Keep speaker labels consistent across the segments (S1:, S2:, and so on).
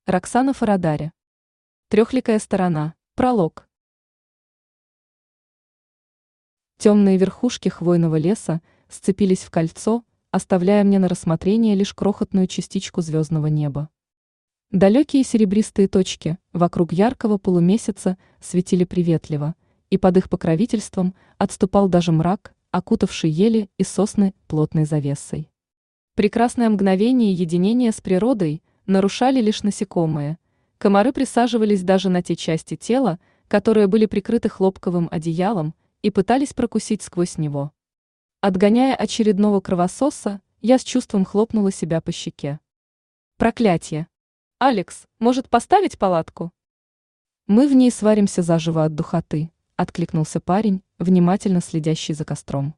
S1: Роксана Фарадари. Трехликая сторона. Пролог. Темные верхушки хвойного леса сцепились в кольцо, оставляя мне на рассмотрение лишь крохотную частичку звездного неба. Далекие серебристые точки вокруг яркого полумесяца светили приветливо, и под их покровительством отступал даже мрак, окутавший ели и сосны плотной завесой. Прекрасное мгновение единения с природой нарушали лишь насекомые. Комары присаживались даже на те части тела, которые были прикрыты хлопковым одеялом, и пытались прокусить сквозь него. Отгоняя очередного кровососа, я с чувством хлопнула себя по щеке. Проклятье! «Алекс, может, поставить палатку?» «Мы в ней сваримся заживо от духоты», — откликнулся парень, внимательно следящий за костром.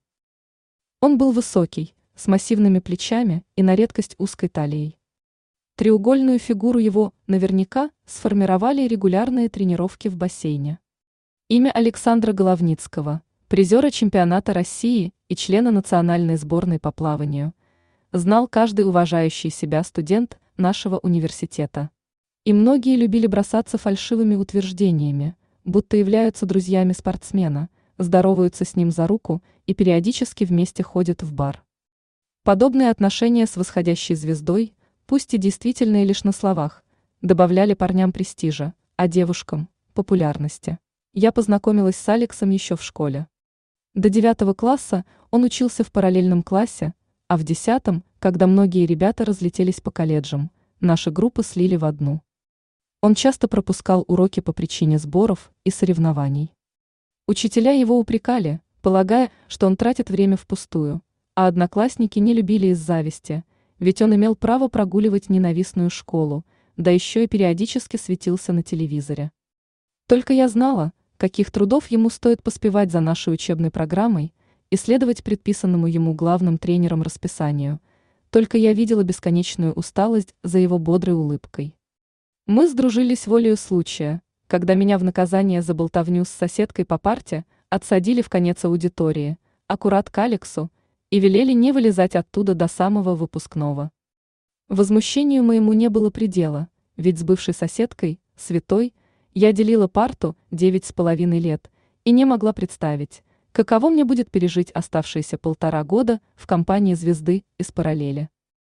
S1: Он был высокий, с массивными плечами и на редкость узкой талией. Треугольную фигуру его наверняка сформировали регулярные тренировки в бассейне. Имя Александра Головницкого, призера чемпионата России и члена национальной сборной по плаванию, знал каждый уважающий себя студент нашего университета. И многие любили бросаться фальшивыми утверждениями, будто являются друзьями спортсмена, здороваются с ним за руку и периодически вместе ходят в бар. Подобные отношения с восходящей звездой, пусть и действительные лишь на словах, добавляли парням престижа, а девушкам – популярности. Я познакомилась с Алексом еще в школе. До 9 класса он учился в параллельном классе, а в 10, когда многие ребята разлетелись по колледжам, наши группы слили в одну. Он часто пропускал уроки по причине сборов и соревнований. Учителя его упрекали, полагая, что он тратит время впустую, а одноклассники не любили из зависти, ведь он имел право прогуливать ненавистную школу, да еще и периодически светился на телевизоре. Только я знала, каких трудов ему стоит поспевать за нашей учебной программой и следовать предписанному ему главным тренером расписанию, только я видела бесконечную усталость за его бодрой улыбкой. Мы сдружились волею случая, когда меня в наказание за болтовню с соседкой по парте отсадили в конец аудитории, аккурат к Алексу, и велели не вылезать оттуда до самого выпускного. Возмущению моему не было предела, ведь с бывшей соседкой, Святой, я делила парту 9,5 лет и не могла представить, каково мне будет пережить оставшиеся 1,5 года в компании звезды из параллели.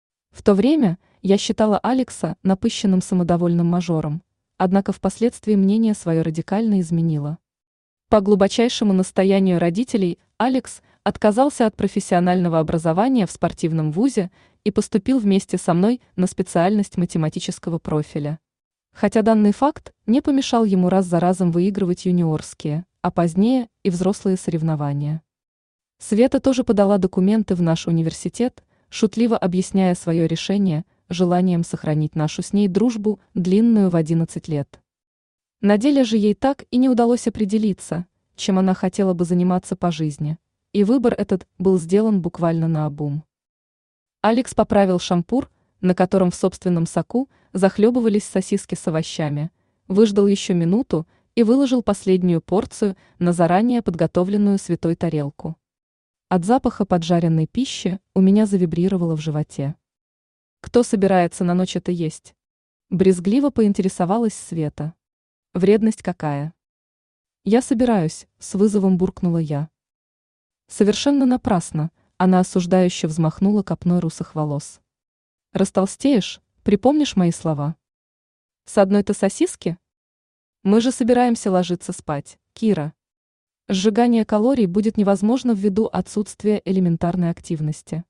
S1: В то время я считала Алекса напыщенным самодовольным мажором, однако впоследствии мнение свое радикально изменило. По глубочайшему настоянию родителей Алекс отказался от профессионального образования в спортивном вузе и поступил вместе со мной на специальность математического профиля. Хотя данный факт не помешал ему раз за разом выигрывать юниорские, а позднее и взрослые соревнования. Света тоже подала документы в наш университет, шутливо объясняя свое решение желанием сохранить нашу с ней дружбу длинную в 11 лет. На деле же ей так и не удалось определиться, чем она хотела бы заниматься по жизни, и выбор этот был сделан буквально наобум. Алекс поправил шампур, на котором в собственном соку захлебывались сосиски с овощами, выждал еще минуту и выложил последнюю порцию на заранее подготовленную Святой тарелку. От запаха поджаренной пищи у меня завибрировало в животе. «Кто собирается на ночь это есть?» Брезгливо поинтересовалась Света. «Вредность какая?» «Я собираюсь», — с вызовом буркнула я. Совершенно напрасно она осуждающе взмахнула копной русых волос. «Растолстеешь, припомнишь мои слова?» «С одной-то сосиски? Мы же собираемся ложиться спать, Кира. Сжигание калорий будет невозможно ввиду отсутствия элементарной активности».